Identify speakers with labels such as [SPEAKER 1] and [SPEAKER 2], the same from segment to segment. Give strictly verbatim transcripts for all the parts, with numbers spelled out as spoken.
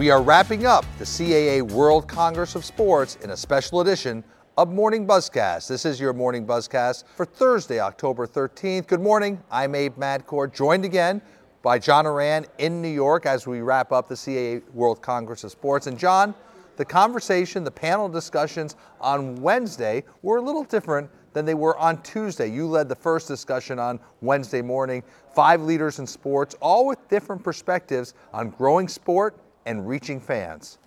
[SPEAKER 1] We are wrapping up the C A A World Congress of Sports in a special edition of Morning Buzzcast. This is your Morning Buzzcast for Thursday, October thirteenth. Good morning. I'm Abe Madkour, joined again by John Ourand in New York as we wrap up the C A A World Congress of Sports. And John, the conversation, the panel discussions on Wednesday were a little different than they were on Tuesday. You led the first discussion on Wednesday morning. Five leaders in sports, all with different perspectives on growing sport and reaching fans.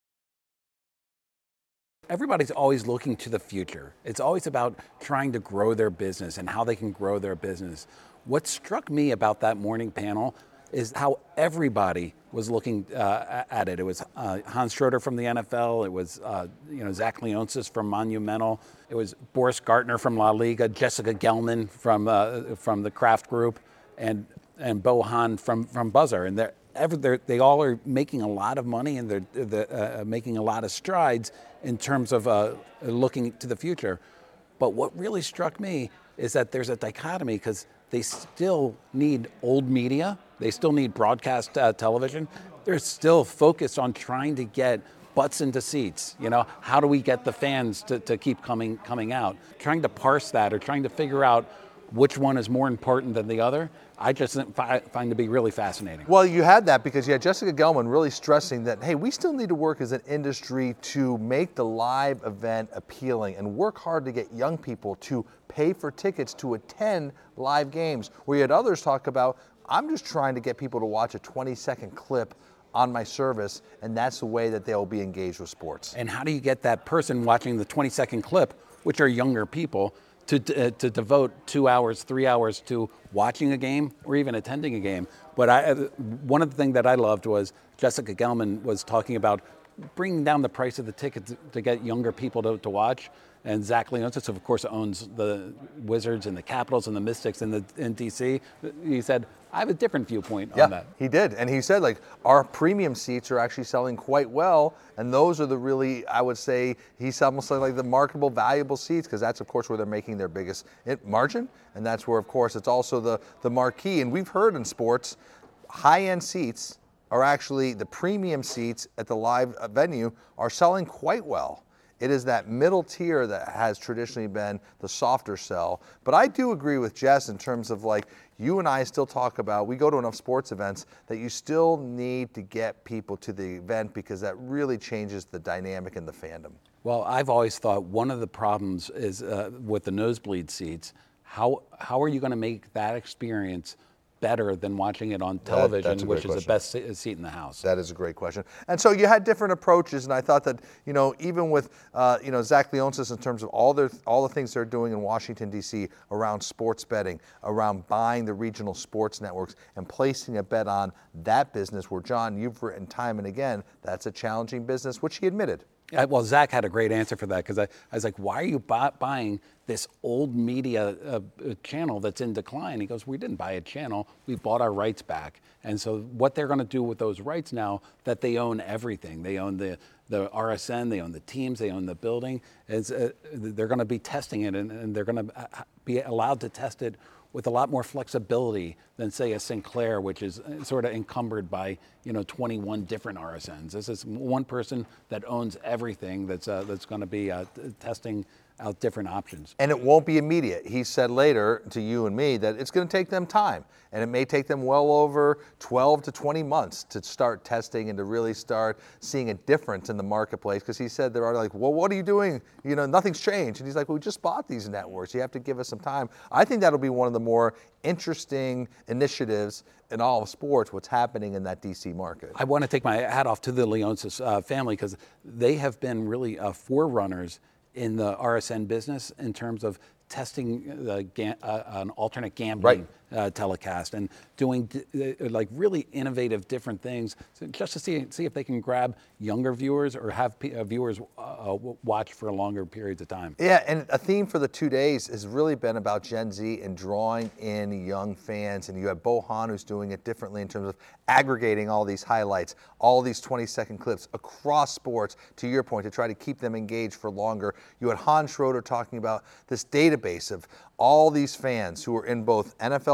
[SPEAKER 2] Everybody's always looking to the future. It's always about trying to grow their business and how they can grow their business. What struck me about that morning panel is how everybody was looking uh, at it. It was uh, Hans Schroeder from the N F L. It was uh, you know Zach Leonsis from Monumental. It was Boris Gartner from La Liga, Jessica Gelman from uh, from the Kraft Group, and and Bo Hahn from from Buzzer. And they're, they're, they all are making a lot of money, and they're, they're uh, making a lot of strides in terms of uh, looking to the future. But what really struck me is that there's a dichotomy, because they still need old media. They still need broadcast uh, television. They're still focused on trying to get butts into seats. You know, how do we get the fans to, to keep coming coming out? Trying to parse that, or trying to figure out which one is more important than the other, I just find to be really fascinating.
[SPEAKER 1] Well, you had that because you had Jessica Gelman really stressing that, hey, we still need to work as an industry to make the live event appealing and work hard to get young people to pay for tickets to attend live games. Where you had others talk about, I'm just trying to get people to watch a twenty second clip on my service, and that's the way that they'll be engaged with sports.
[SPEAKER 2] And how do you get that person watching the twenty second clip, which are younger people, to uh, to devote two hours, three hours to watching a game or even attending a game? But I, one of the things that I loved was Jessica Gelman was talking about bringing down the price of the ticket to, to get younger people to, to watch. And Zach Leonsis, of course, owns the Wizards and the Capitals and the Mystics in the in D C. He said, I have a different viewpoint
[SPEAKER 1] yeah,
[SPEAKER 2] on that.
[SPEAKER 1] He did. And he said, like, our premium seats are actually selling quite well. And those are the really, I would say, he's almost like the marketable, valuable seats, because that's, of course, where they're making their biggest margin. And that's where, of course, it's also the, the marquee. And we've heard in sports, high-end seats are actually, the premium seats at the live venue are selling quite well. It is that middle tier that has traditionally been the softer sell. But I do agree with Jess in terms of, like, you and I still talk about, we go to enough sports events that you still need to get people to the event, because that really changes the dynamic in the fandom.
[SPEAKER 2] Well, I've always thought one of the problems is uh, with the nosebleed seats, how how are you going to make that experience better than watching it on television,
[SPEAKER 1] that,
[SPEAKER 2] which is
[SPEAKER 1] question.
[SPEAKER 2] the best seat in the house?
[SPEAKER 1] That is a great question. And so you had different approaches, and I thought that, you know, even with, uh, you know, Zach Leonsis in terms of all their, all the things they're doing in Washington, D C around sports betting, around buying the regional sports networks and placing a bet on that business, where, John, you've written time and again, that's a challenging business, which he admitted.
[SPEAKER 2] Yeah, well, Zach had a great answer for that, because I, I was like, why are you buy, buying this old media uh, channel that's in decline? He goes, we didn't buy a channel, we bought our rights back. And so what they're going to do with those rights now that they own everything, they own the, the R S N, they own the teams, they own the building, is uh, they're going to be testing it, and, and they're going to be allowed to test it with a lot more flexibility than, say, a Sinclair, which is sort of encumbered by, you know, twenty-one different R S Ns. This is one person that owns everything that's uh, that's going to be uh, testing out different options.
[SPEAKER 1] And it won't be immediate. He said later to you and me that it's going to take them time, and it may take them well over twelve to twenty months to start testing and to really start seeing a difference in the marketplace, because he said they're like, well, what are you doing? You know, nothing's changed. And he's like, well, we just bought these networks. You have to give us some time. I think that'll be one of the more interesting initiatives in all of sports, what's happening in that D C market.
[SPEAKER 2] I want to take my hat off to the Leonsis uh, family, because they have been really uh, forerunners in the R S N business in terms of testing the ga- uh, an alternate gambling
[SPEAKER 1] right.
[SPEAKER 2] uh, telecast and doing d- uh, like really innovative different things, so just to see see if they can grab younger viewers or have p- uh, viewers uh, watch for longer periods of time.
[SPEAKER 1] Yeah, and a theme for the two days has really been about Gen Z and drawing in young fans. And you have Bo Hahn, who's doing it differently in terms of aggregating all these highlights, all these twenty second clips across sports, to your point, to try to keep them engaged for longer. You had Hans Schroeder talking about this database of all these fans who are in both N F L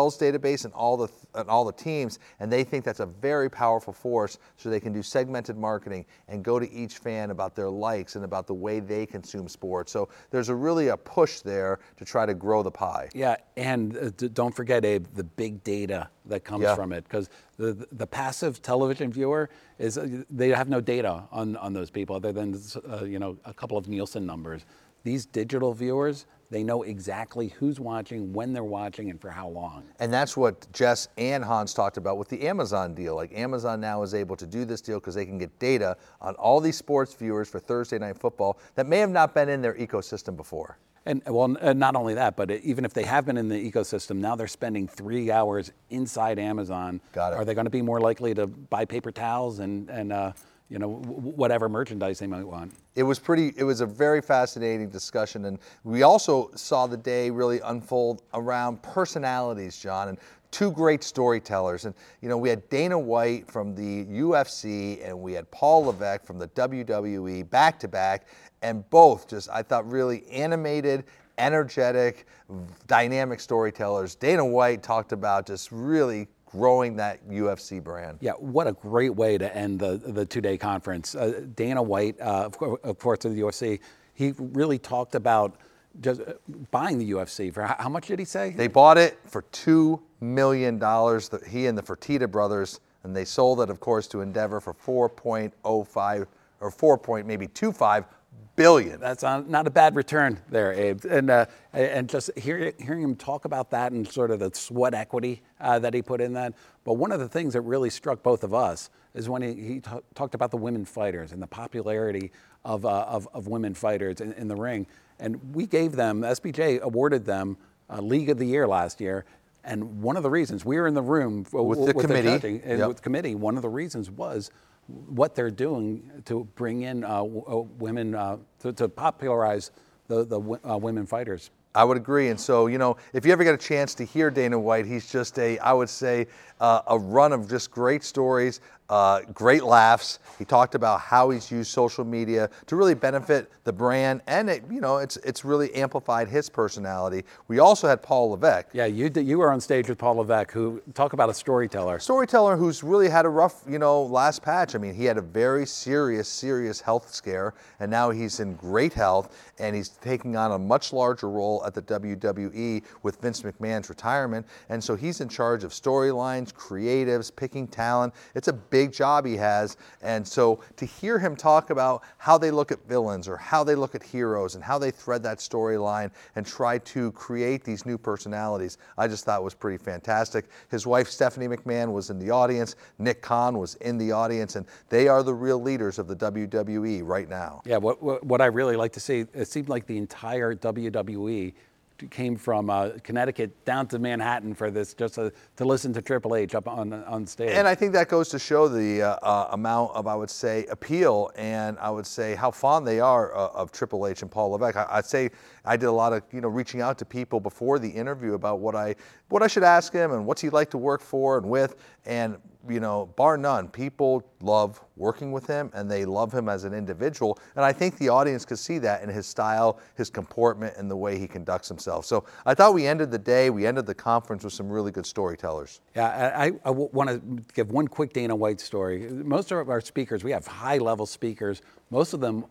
[SPEAKER 1] sales database and all the and all the teams, and they think that's a very powerful force, so they can do segmented marketing and go to each fan about their likes and about the way they consume sports. So there's a really a push there to try to grow the pie.
[SPEAKER 2] Yeah, and uh, d- don't forget, Abe, the big data that comes
[SPEAKER 1] Yeah.
[SPEAKER 2] from it, because the the passive television viewer is uh, they have no data on on those people other than uh, you know a couple of Nielsen numbers. These digital viewers, they know exactly who's watching, when they're watching, and for how long.
[SPEAKER 1] And that's what Jess and Hans talked about with the Amazon deal. Like Amazon now is able to do this deal because they can get data on all these sports viewers for Thursday Night Football that may have not been in their ecosystem before.
[SPEAKER 2] And well, uh, not only that, but even if they have been in the ecosystem, now they're spending three hours inside Amazon.
[SPEAKER 1] Got it.
[SPEAKER 2] Are they going to be more likely to buy paper towels and and uh, you know w- whatever merchandise they might want?
[SPEAKER 1] It was pretty, it was a very fascinating discussion. And we also saw the day really unfold around personalities, John, and two great storytellers. And, you know, we had Dana White from the U F C and we had Paul Levesque from the W W E back to back. And both just, I thought, really animated, energetic, dynamic storytellers. Dana White talked about just really growing that U F C brand.
[SPEAKER 2] Yeah, what a great way to end the the two-day conference. Uh, Dana White, uh, of, course, of course, of the U F C, he really talked about just buying the U F C for how, how much did he say?
[SPEAKER 1] They bought it for two million dollars, he and the Fertitta brothers, and they sold it, of course, to Endeavor for four point oh five or four point maybe two five billion.
[SPEAKER 2] That's not, not a bad return there, Abe. And uh, and just hear, hearing him talk about that and sort of the sweat equity uh, that he put in that. But one of the things that really struck both of us is when he, he t- talked about the women fighters and the popularity of uh, of, of women fighters in, in the ring. And we gave them, S B J awarded them uh, League of the Year last year. And one of the reasons, we were in the room w-
[SPEAKER 1] With the
[SPEAKER 2] with
[SPEAKER 1] committee.
[SPEAKER 2] judging, and
[SPEAKER 1] Yep.
[SPEAKER 2] with the committee, one of the reasons was what they're doing to bring in uh, w- uh, women, uh, to, to popularize the, the w- uh, women fighters.
[SPEAKER 1] I would agree. And so, you know, if you ever get a chance to hear Dana White, he's just a, I would say, uh, a run of just great stories, uh, great laughs. He talked about how he's used social media to really benefit the brand, and it, you know, it's it's really amplified his personality. We also had Paul Levesque.
[SPEAKER 2] Yeah, you d- you were on stage with Paul Levesque, who talk about a storyteller.
[SPEAKER 1] Storyteller who's really had a rough, you know, last patch. I mean, he had a very serious, serious health scare, and now he's in great health, and he's taking on a much larger role at the W W E with Vince McMahon's retirement. And so he's in charge of storylines, creatives, picking talent. It's a big job he has. And so to hear him talk about how they look at villains or how they look at heroes and how they thread that storyline and try to create these new personalities, I just thought was pretty fantastic. His wife, Stephanie McMahon, was in the audience. Nick Khan was in the audience, and they are the real leaders of the W W E right now.
[SPEAKER 2] Yeah, what, what what I really like to see, it seemed like the entire W W E came from uh, Connecticut down to Manhattan for this, just to, to listen to Triple H up on on stage.
[SPEAKER 1] And I think that goes to show the uh, uh, amount of, I would say, appeal, and I would say how fond they are uh, of Triple H and Paul Levesque. I, I'd say I did a lot of, you know, reaching out to people before the interview about what I what I should ask him and what's he like to work for and with, and you know, bar none, people love working with him and they love him as an individual. And I think the audience could see that in his style, his comportment, and the way he conducts himself. So I thought we ended the day, we ended the conference with some really good storytellers.
[SPEAKER 2] Yeah, I, I, I want to give one quick Dana White story. Most of our speakers, we have high-level speakers. Most of them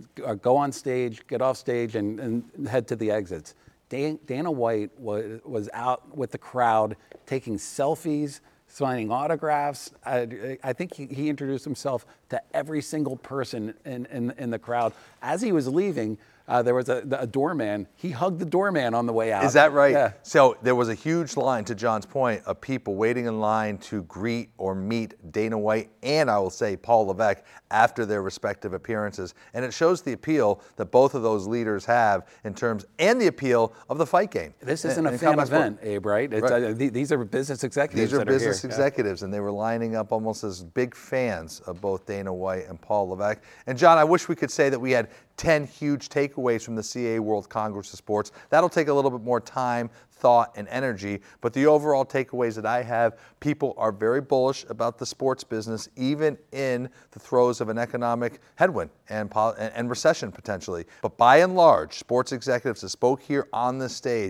[SPEAKER 2] go on stage, get off stage, and, and head to the exits. Dan, Dana White was, was out with the crowd taking selfies, signing autographs. I, I think he, he introduced himself to every single person in, in, in the crowd. As he was leaving, uh, there was a, a doorman. He hugged the doorman on the way out.
[SPEAKER 1] Is that right?
[SPEAKER 2] Yeah.
[SPEAKER 1] So there was a huge line, to John's point, of people waiting in line to greet or meet Dana White and, I will say, Paul Levesque after their respective appearances. And it shows the appeal that both of those leaders have in terms, and the appeal of the fight game.
[SPEAKER 2] This isn't
[SPEAKER 1] in,
[SPEAKER 2] a
[SPEAKER 1] in
[SPEAKER 2] fan
[SPEAKER 1] combat sport.
[SPEAKER 2] event, Abe, right? It's,
[SPEAKER 1] Right.
[SPEAKER 2] uh, th- these are business executives
[SPEAKER 1] These are
[SPEAKER 2] that
[SPEAKER 1] business
[SPEAKER 2] are here.
[SPEAKER 1] executives, and they were lining up almost as big fans of both Dana White and Paul Levesque. And John, I wish we could say that we had ten huge takeaways from the C A A World Congress of Sports. That'll take a little bit more time, thought, and energy. But the overall takeaways that I have, people are very bullish about the sports business, even in the throes of an economic headwind and, and recession potentially. But by and large, sports executives that spoke here on this stage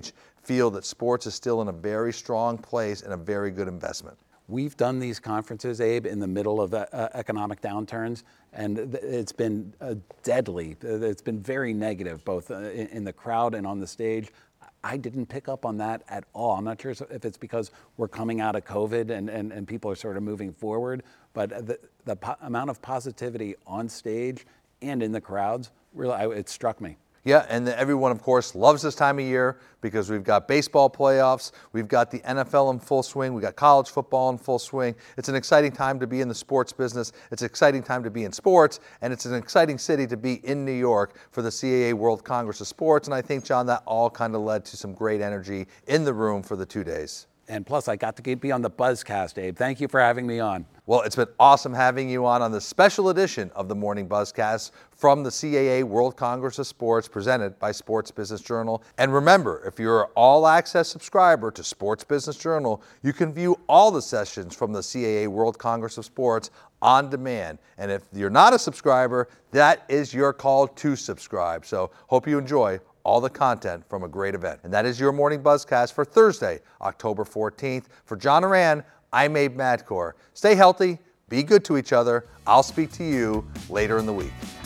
[SPEAKER 1] feel that sports is still in a very strong place and a very good investment.
[SPEAKER 2] We've done these conferences, Abe, in the middle of uh, economic downturns, and it's been uh, deadly. It's been very negative, both uh, in, in the crowd and on the stage. I didn't pick up on that at all. I'm not sure if it's because we're coming out of COVID and, and, and people are sort of moving forward, but the, the po- amount of positivity on stage and in the crowds, really, I, it struck me.
[SPEAKER 1] Yeah, and everyone, of course, loves this time of year because we've got baseball playoffs, we've got the N F L in full swing, we've got college football in full swing. It's an exciting time to be in the sports business. It's an exciting time to be in sports, and it's an exciting city to be in New York for the C A A World Congress of Sports. And I think, John, that all kind of led to some great energy in the room for the two days.
[SPEAKER 2] And plus, I got to be on the Buzzcast, Abe. Thank you for having me on.
[SPEAKER 1] Well, it's been awesome having you on on this special edition of the Morning Buzzcast from the C A A World Congress of Sports presented by Sports Business Journal. And remember, if you're an all-access subscriber to Sports Business Journal, you can view all the sessions from the C A A World Congress of Sports on demand. And if you're not a subscriber, that is your call to subscribe. So hope you enjoy all the content from a great event. And that is your Morning Buzzcast for Thursday, October fourteenth. For John Ourand, I'm Abe Madkour. Stay healthy, be good to each other. I'll speak to you later in the week.